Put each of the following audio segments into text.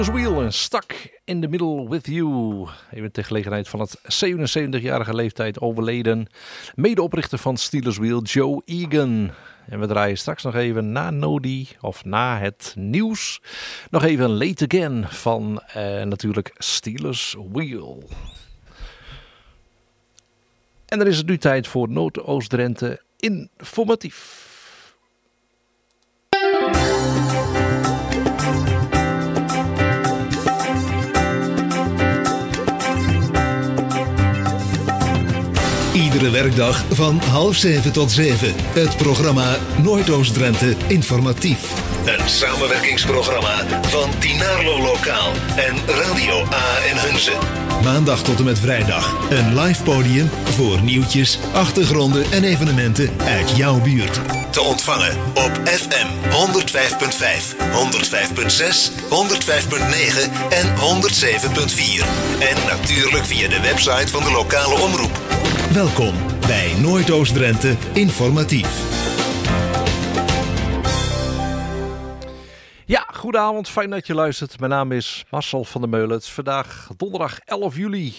Wheel en Stuck in the Middle with You. Even ter gelegenheid van het 77-jarige leeftijd overleden medeoprichter van Steelers Wheel, Joe Egan. En we draaien straks nog even na Nodi, of na het nieuws, nog even Late Again van natuurlijk Steelers Wheel. En dan is het nu tijd voor Noordoost-Drenthe Informatief. Iedere werkdag van 6:30 tot 7. Het programma Noordoost-Drenthe Informatief. Een samenwerkingsprogramma van Dinarlo Lokaal en Radio A en Hunze. Maandag tot en met vrijdag een live podium voor nieuwtjes, achtergronden en evenementen uit jouw buurt. Te ontvangen op FM 105.5, 105.6, 105.9 en 107.4. En natuurlijk via de website van de lokale omroep. Welkom bij Noordoost-Drenthe Informatief. Ja, goedenavond, fijn dat je luistert. Mijn naam is Marcel van der Meulen. Het is vandaag donderdag 11 juli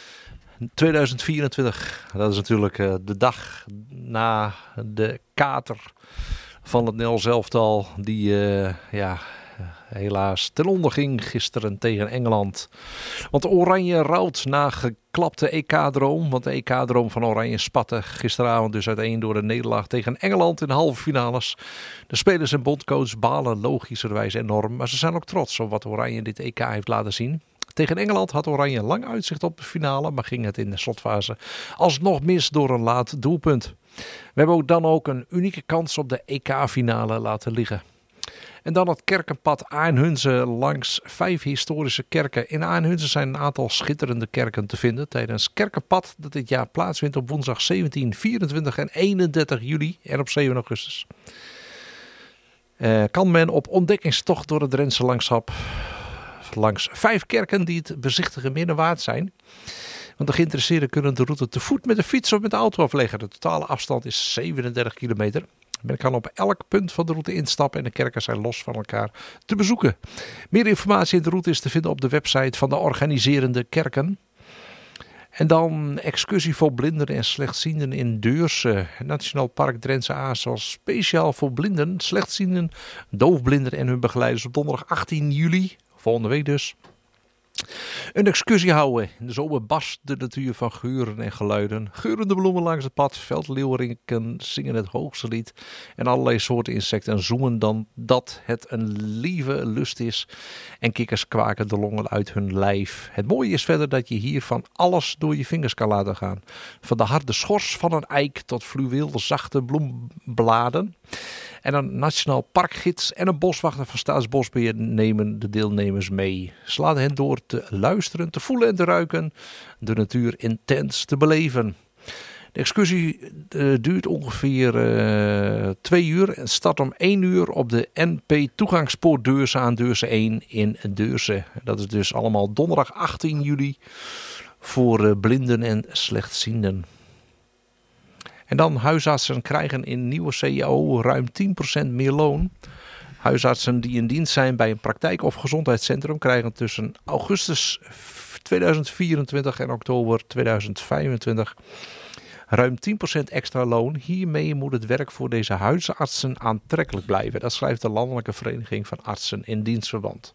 2024. Dat is natuurlijk de dag na de kater van het Nederlands elftal die helaas ten onder ging gisteren tegen Engeland. Want Oranje rouwt na geklapte EK-droom. Want de EK-droom van Oranje spatte gisteravond dus uiteen door de nederlaag tegen Engeland in de halve finales. De spelers en bondcoach balen logischerwijs enorm. Maar ze zijn ook trots op wat Oranje dit EK heeft laten zien. Tegen Engeland had Oranje lang uitzicht op de finale, maar ging het in de slotfase alsnog mis door een laat doelpunt. We hebben ook dan ook een unieke kans op de EK-finale laten liggen. En dan het kerkenpad Aarnhunze langs 5 historische kerken. In Aarnhunze zijn een aantal schitterende kerken te vinden tijdens Kerkenpad dat dit jaar plaatsvindt op woensdag 17, 24 en 31 juli en op 7 augustus. Kan men op ontdekkingstocht door het Drentse landschap langs 5 kerken die het bezichtigen minder waard zijn. Want de geïnteresseerden kunnen de route te voet, met de fiets of met de auto afleggen. De totale afstand is 37 kilometer. Men kan op elk punt van de route instappen en de kerken zijn los van elkaar te bezoeken. Meer informatie in de route is te vinden op de website van de organiserende kerken. En dan excursie voor blinden en slechtzienden in Deurse. Nationaal Park Drentse Aa zal speciaal voor blinden, slechtzienden, doofblinden en hun begeleiders op donderdag 18 juli, volgende week dus, een excursie houden. In de zomer barst de natuur van geuren en geluiden. Geurende bloemen langs het pad, veldleeuweriken zingen het hoogste lied. En allerlei soorten insecten zoemen dan dat het een lieve lust is. En kikkers kwaken de longen uit hun lijf. Het mooie is verder dat je hier van alles door je vingers kan laten gaan. Van de harde schors van een eik tot fluweel zachte bloembladen. En een nationaal parkgids en een boswachter van Staatsbosbeheer nemen de deelnemers mee. Ze laten hen door te luisteren, te voelen en te ruiken, de natuur intens te beleven. De excursie duurt ongeveer 2 uur en start om 1 uur op de NP toegangspoort Deurse aan Deurse 1 in Deurse. Dat is dus allemaal donderdag 18 juli voor blinden en slechtzienden. En dan huisartsen krijgen in nieuwe CAO ruim 10% meer loon. Huisartsen die in dienst zijn bij een praktijk of gezondheidscentrum krijgen tussen augustus 2024 en oktober 2025 ruim 10% extra loon. Hiermee moet het werk voor deze huisartsen aantrekkelijk blijven. Dat schrijft de Landelijke Vereniging van Artsen in Dienstverband.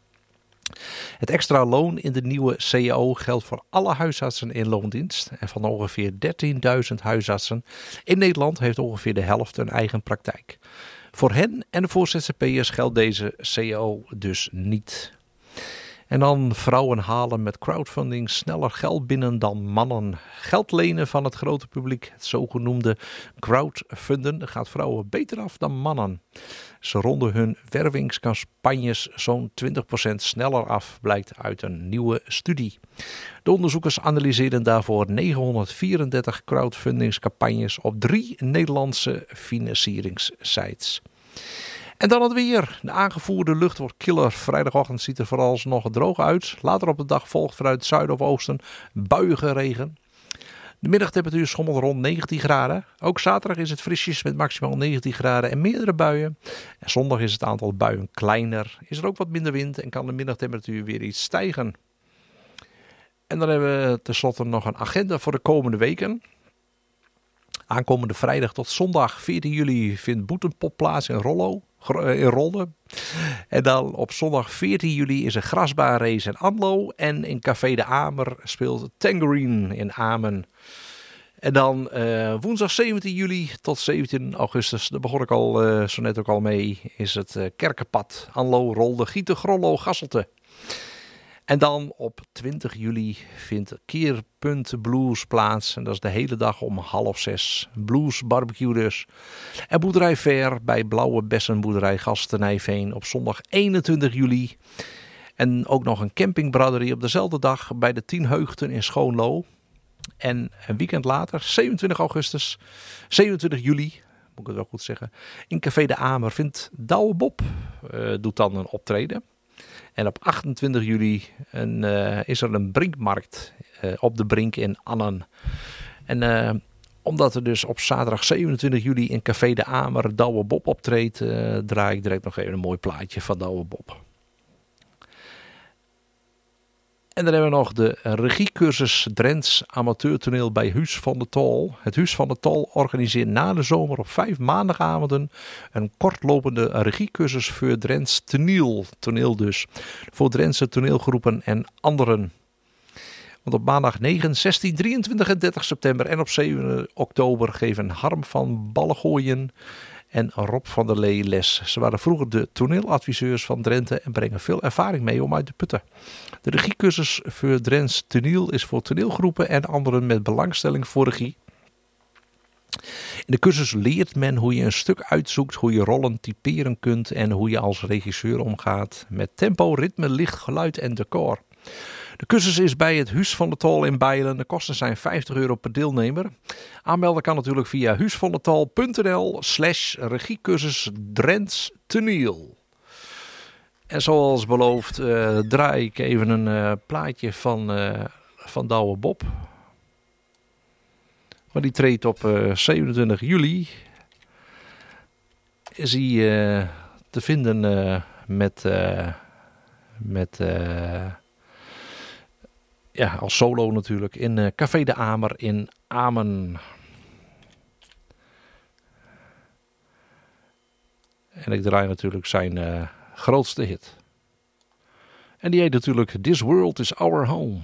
Het extra loon in de nieuwe CAO geldt voor alle huisartsen in loondienst. En van ongeveer 13.000 huisartsen in Nederland heeft ongeveer de helft een eigen praktijk. Voor hen en voor ZZP'ers geldt deze CAO dus niet. En dan vrouwen halen met crowdfunding sneller geld binnen dan mannen. Geld lenen van het grote publiek, het zogenoemde crowdfunden, gaat vrouwen beter af dan mannen. Ze ronden hun wervingscampagnes zo'n 20% sneller af, blijkt uit een nieuwe studie. De onderzoekers analyseren daarvoor 934 crowdfundingscampagnes op 3 Nederlandse financieringssites. En dan het weer. De aangevoerde lucht wordt killer. Vrijdagochtend ziet er vooralsnog droog uit. Later op de dag volgt vanuit het zuiden of oosten buiige regen. De middagtemperatuur schommelt rond 19 graden. Ook zaterdag is het frisjes met maximaal 19 graden en meerdere buien. En zondag is het aantal buien kleiner. Is er ook wat minder wind en kan de middagtemperatuur weer iets stijgen. En dan hebben we tenslotte nog een agenda voor de komende weken. Aankomende vrijdag tot zondag 14 juli vindt Boetenpop plaats in Rolde. En dan op zondag 14 juli is een grasbaanrace in Anlo. En in Café de Amer speelt Tangerine in Amen. En dan woensdag 17 juli tot 17 augustus, daar begon ik al zo net ook al mee, is het Kerkenpad Anlo, Rolde, Gieten, Grollo, Gasselte. En dan op 20 juli vindt Keerpunt Blues plaats. En dat is de hele dag om 5:30. Blues barbecue dus. En boerderij Ver bij Blauwe Bessen boerderij Gastenijveen op zondag 21 juli. En ook nog een campingbraderie op dezelfde dag bij de 10 Heugden in Schoonlo. En een weekend later, 27 juli, moet ik het wel goed zeggen. In Café de Amer vindt Douwe Bob, doet dan een optreden. En op 28 juli is er een brinkmarkt op de Brink in Annen. En omdat er dus op zaterdag 27 juli in Café de Amer Douwe Bob optreedt, draai ik direct nog even een mooi plaatje van Douwe Bob. En dan hebben we nog de regiecursus Drents amateurtoneel bij Huus van de Tol. Het Huus van de Tol organiseert na de zomer op 5 maandagavonden een kortlopende regiecursus voor Drents toneel dus. Voor Drentse toneelgroepen en anderen. Want op maandag 9, 16, 23 en 30 september en op 7 oktober geven Harm van Ballegooien en Rob van der Lee les. Ze waren vroeger de toneeladviseurs van Drenthe en brengen veel ervaring mee om uit te putten. De regiecursus voor Drents toneel is voor toneelgroepen en anderen met belangstelling voor regie. In de cursus leert men hoe je een stuk uitzoekt, hoe je rollen typeren kunt en hoe je als regisseur omgaat met tempo, ritme, licht, geluid en decor. De cursus is bij het Huus van de Tol in Bijlen. De kosten zijn €50 per deelnemer. Aanmelden kan natuurlijk via huusvandetal.nl/regiecursus Drents toneel. En zoals beloofd draai ik even een plaatje van Douwe Bob. Maar die treedt op 27 juli. Is hij te vinden als solo natuurlijk in Café de Amer in Amen. En ik draai natuurlijk zijn grootste hit. En die heet natuurlijk This World is Our Home.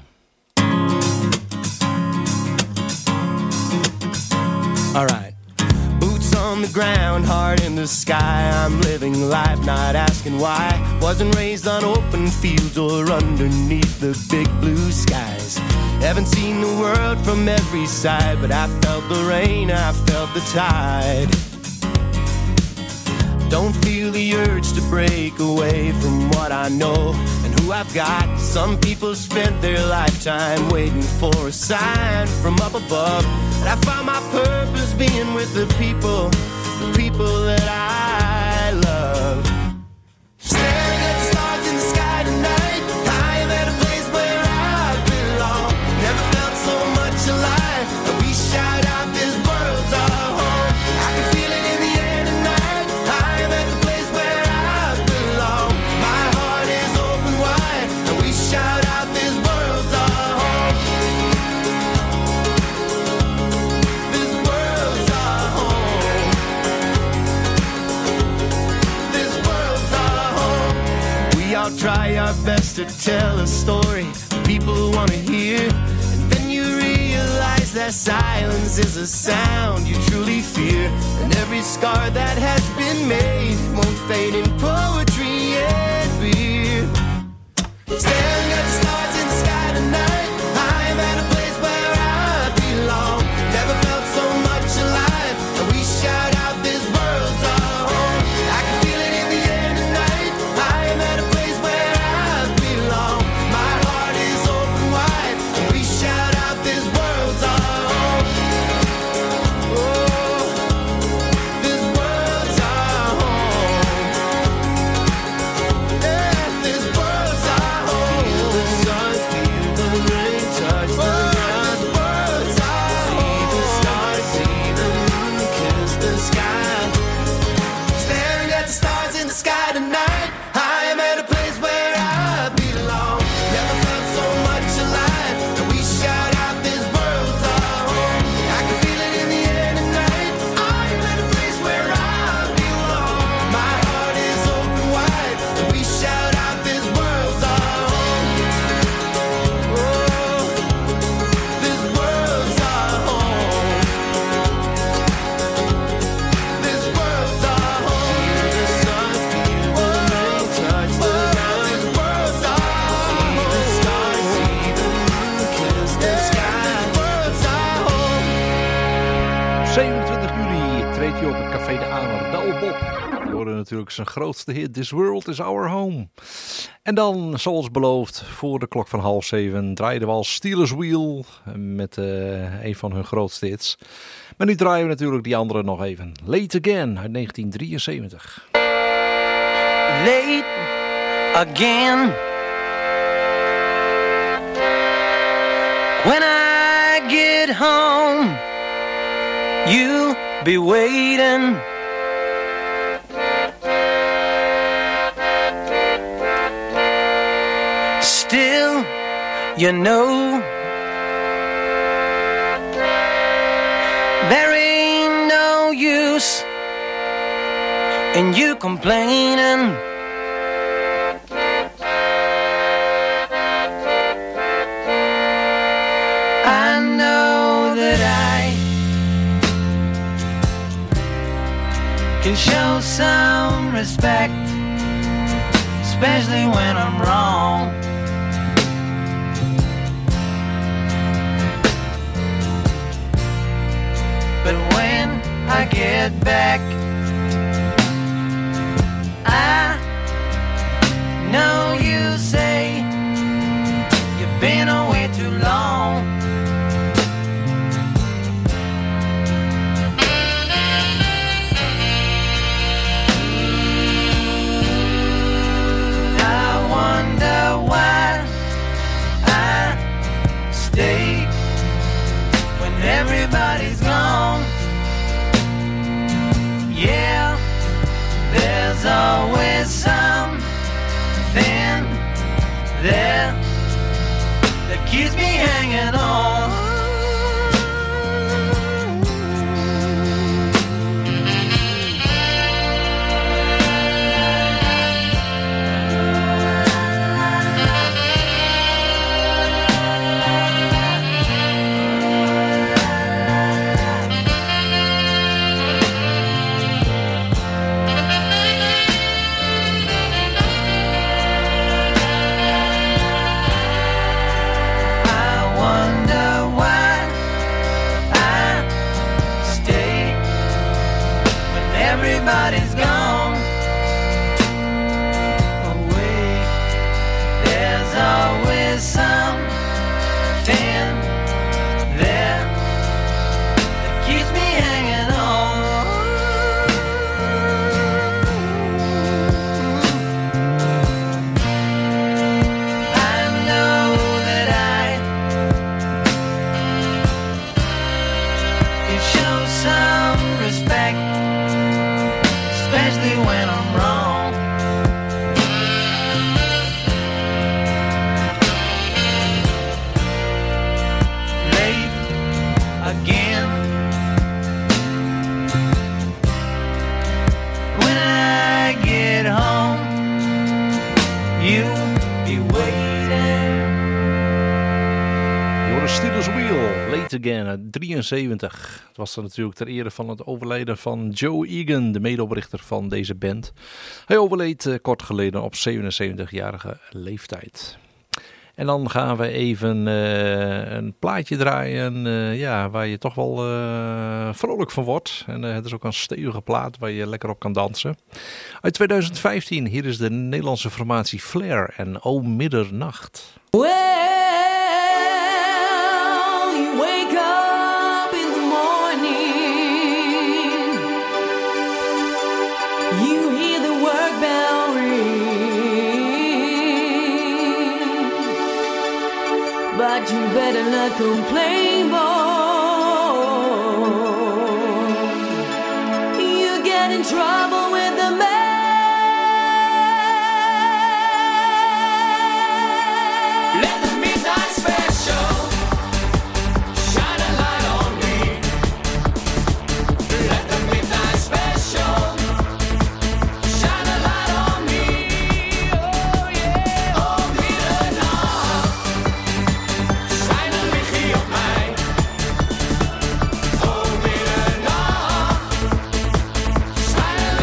Alright. Boots on the ground, heart in the sky. I'm living life, not asking why. Wasn't raised on open fields or underneath the big blue skies. Haven't seen the world from every side, but I felt the rain, I felt the tide. Don't feel the urge to break away from what I know and who I've got. Some people spent their lifetime waiting for a sign from up above. And I found my purpose being with the people that I love. Staring at the stars in the sky tonight, I am at a place where I belong. Never felt so much alive, and we shout out this world's our home. I can feel it in the air tonight, I am at the place where I belong. My heart is open wide, and we shout out this world's our home. This world's our home. This world's our home. We all try our best to tell a story people want to hear, and then you realize that silence is a sound you truly fear, and every scar that has been made won't fade in poetry and beer. Staring at the stars in the sky tonight, I'm at a place where I belong. Never felt so much alive, and we shout out this world's our home. I can feel it in the air tonight, I am at a place where I belong. My heart is open wide, and we shout out this world's our home. Oh, this world's our home. live hier op het Café de Aner. Douwe Bob. We horen natuurlijk zijn grootste hit, This World is Our Home. En dan, zoals beloofd, voor de klok van 6:30 draaiden we al Steelers Wheel met een van hun grootste hits. Maar nu draaien we natuurlijk die andere nog even. Late Again uit 1973. Late again. When I get home, you'll be waiting. Still, you know, there ain't no use in you complaining. I know that I can show some respect, especially when I'm wrong. But when I get back, I know you say you've been away too long. I wonder why I stay when everybody's gone. Yeah, there's always something there that keeps me hanging on. Everybody's gone away. There's always something there that keeps me hanging on. I know that I can show some respect, especially when I'm wrong. Late again. When I get home, you'll be waiting. Je hoorde Steelers Wheel, Late Again uit 73. Het was dan natuurlijk ter ere van het overlijden van Joe Egan, de medeoprichter van deze band. Hij overleed kort geleden op 77-jarige leeftijd. En dan gaan we even een plaatje draaien waar je toch wel vrolijk van wordt. En het is ook een stevige plaat waar je lekker op kan dansen. Uit 2015, hier is de Nederlandse formatie Flair en O Middernacht. Well, you wake up in the morning, you hear the work bell ring, but you better not complain, boy. You get in trouble with the man. Let the midnight special shine a light on me. Let the midnight special shine a light on me. Oh yeah, oh middernacht, schijn een lichtje op mij. Oh middernacht, schijn een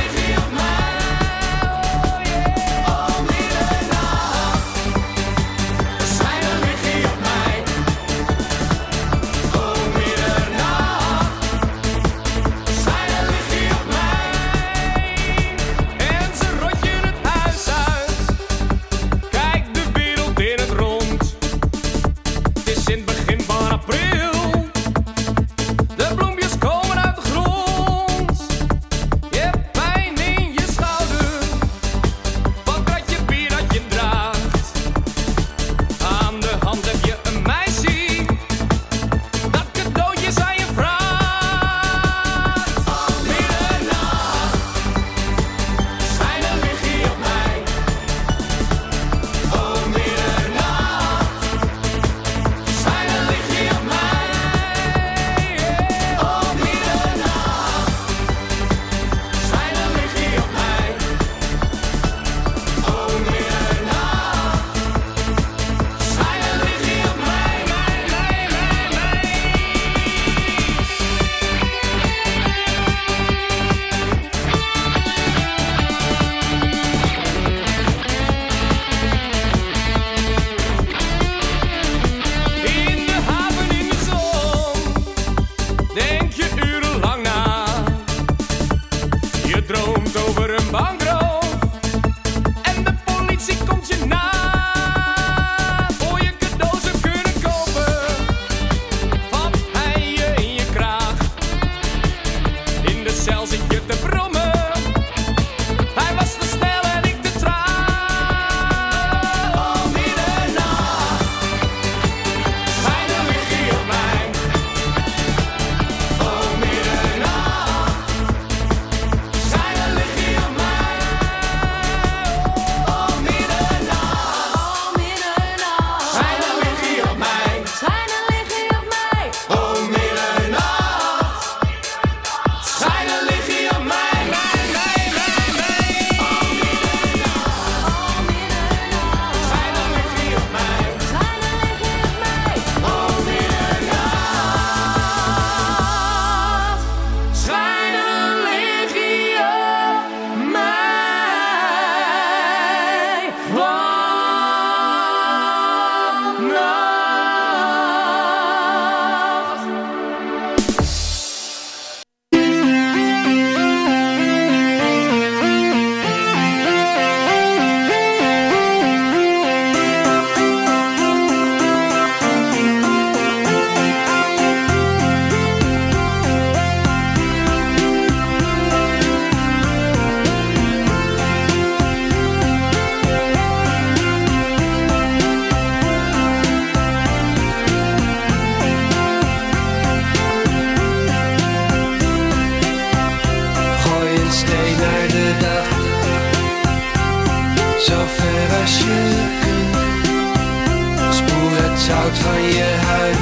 zout van je huid.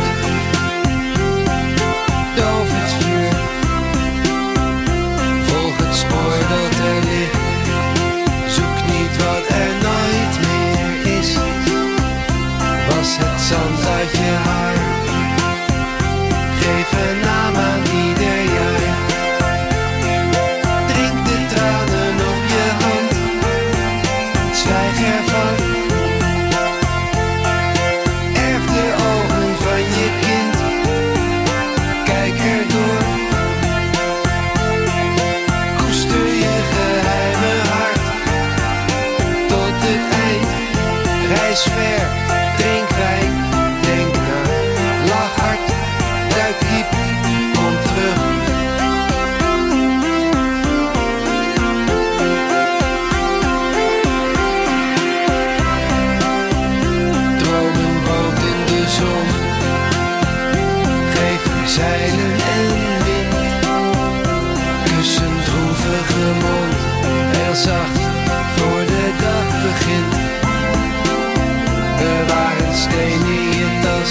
Doof het vuur, volg het spoor dat er ligt. Zoek niet wat er nooit meer is. Was het zand uit je haar. Geef een naam aan ieder jaar. Drink de tranen op je hand. Zwijg ervan. Erf de ogen van je kind. Kijk erdoor. Koester je geheime hart. Tot het eind. Reis ver. Drink wijn. Denk na. Lach hard. Duik diep. Kom terug. Droom een boot in de zon. Geef er zeilen en wind. Kus een droevige mond. Heel zacht voor de dag begint. Bewaar een steen in je tas.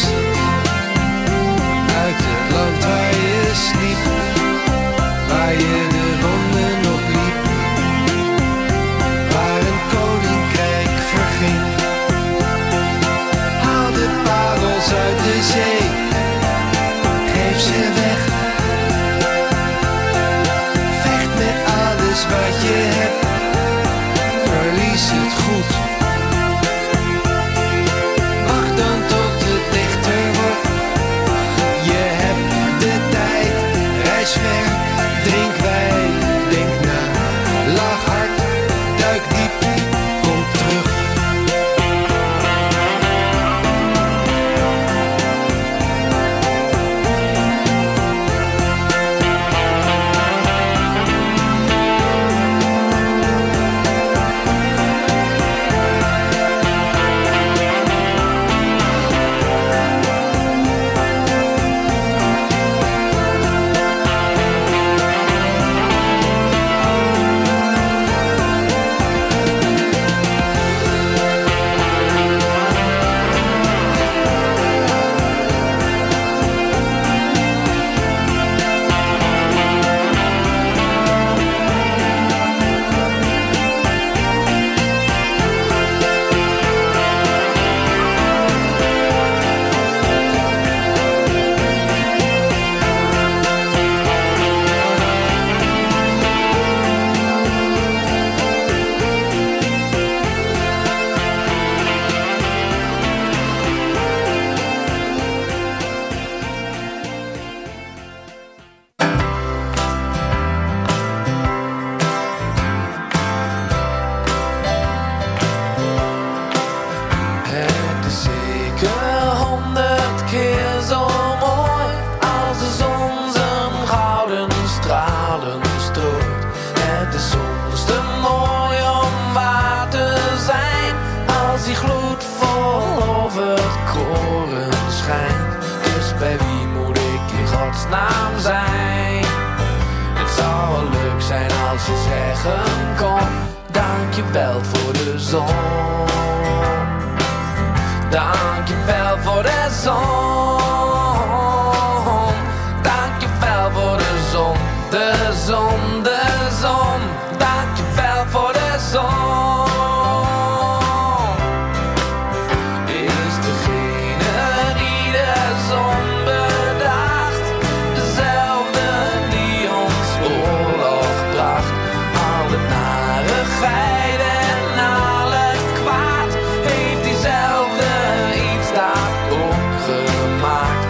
Uit het land waar je sliep. Waar je de wonden nog liep. Waar een koninkrijk verging. Haal de parels uit de zee. Geef ze weg. Vecht met alles wat je hebt. Verlies het goed. Wacht dan tot het lichter wordt. Je hebt de tijd. Reis ver. Drink wijn. Denk na. Lach hard. Duik diep. Kom terug. Het is zeker 100 keer zo mooi als de zon zijn gouden stralen strooit. Het is soms te mooi om waar te zijn als die gloed vol over het koren schijnt. Dus bij wie moet ik in godsnaam zijn? Het zou wel leuk zijn als je zeggen kon: dankjewel voor de zon. Dankjewel voor de zon. Dankjewel voor de zon. De zon, de zon. Dankjewel voor de zon. Is degene die de zon bedacht dezelfde die ons oorlog bracht? Alle narigheid en alle kwaad heeft diezelfde iets daar ook gemaakt.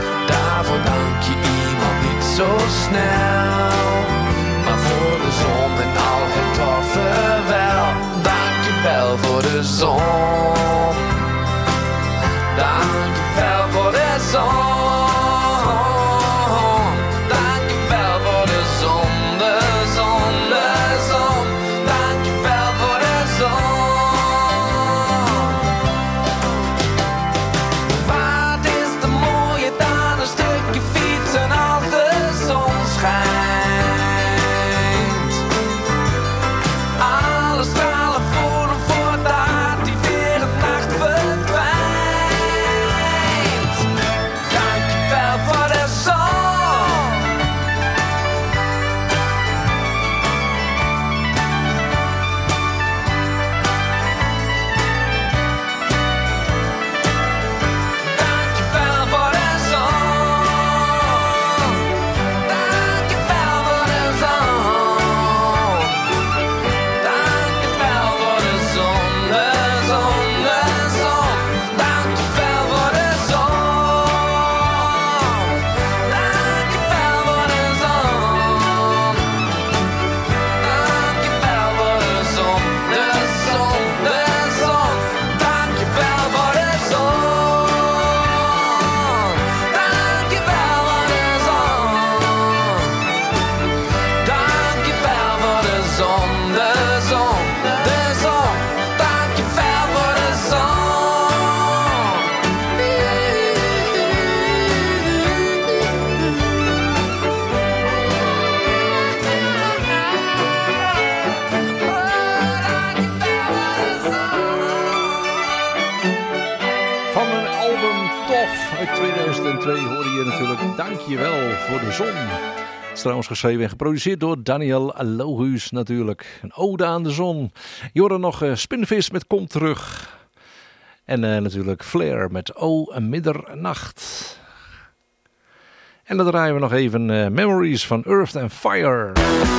een album Tof uit 2002 hoorde je natuurlijk. Dankjewel voor de zon. Het is trouwens geschreven en geproduceerd door Daniel Lohuus natuurlijk. Een ode aan de zon. Je hoorde nog Spinvis met Kom Terug. En natuurlijk Flair met O Middernacht. En dan draaien we nog even Memories van Earth and Fire.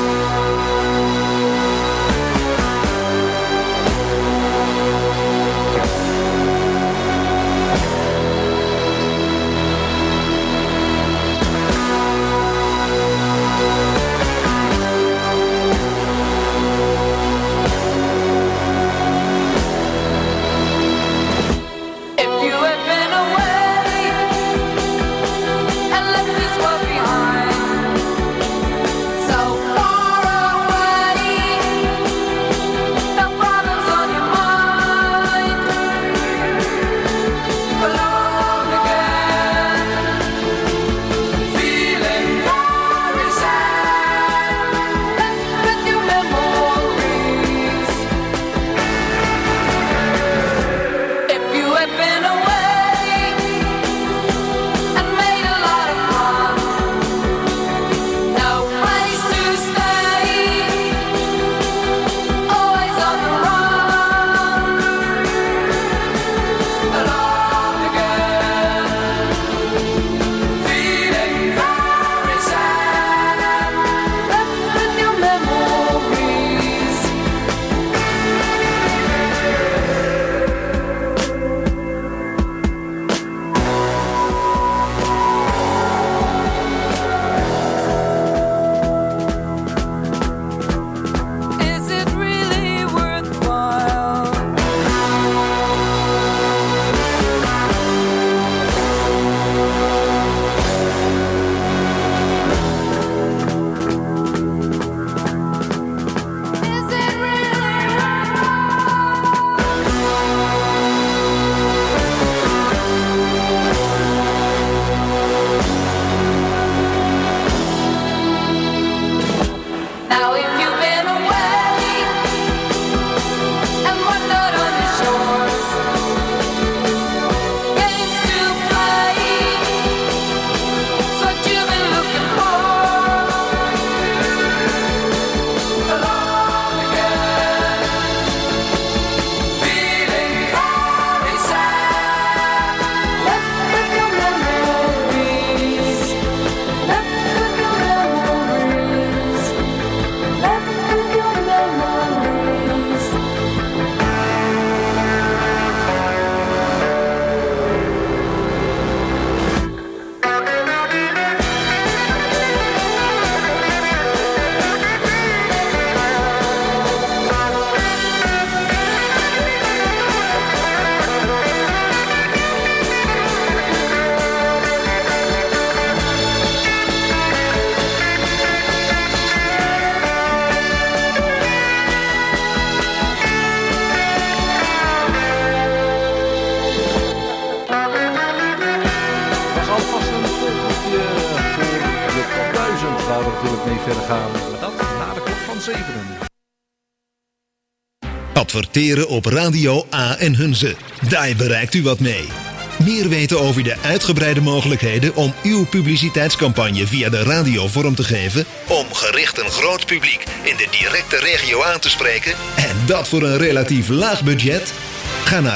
Adverteren op Radio A en Hunze. Daar bereikt u wat mee. Meer weten over de uitgebreide mogelijkheden om uw publiciteitscampagne via de radio vorm te geven, om gericht een groot publiek in de directe regio aan te spreken, en dat voor een relatief laag budget? Ga naar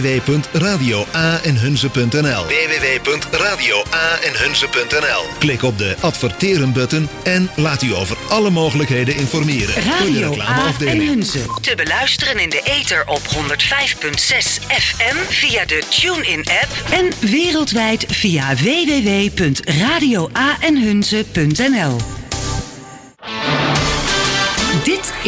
www.radioaenhunze.nl www.radioaenhunze.nl. Klik op de adverteren-button en laat u over alle mogelijkheden informeren. Radio A en Hunze. Te beluisteren in de ether op 105.6 FM via de TuneIn-app en wereldwijd via www.radioaenhunze.nl. Dit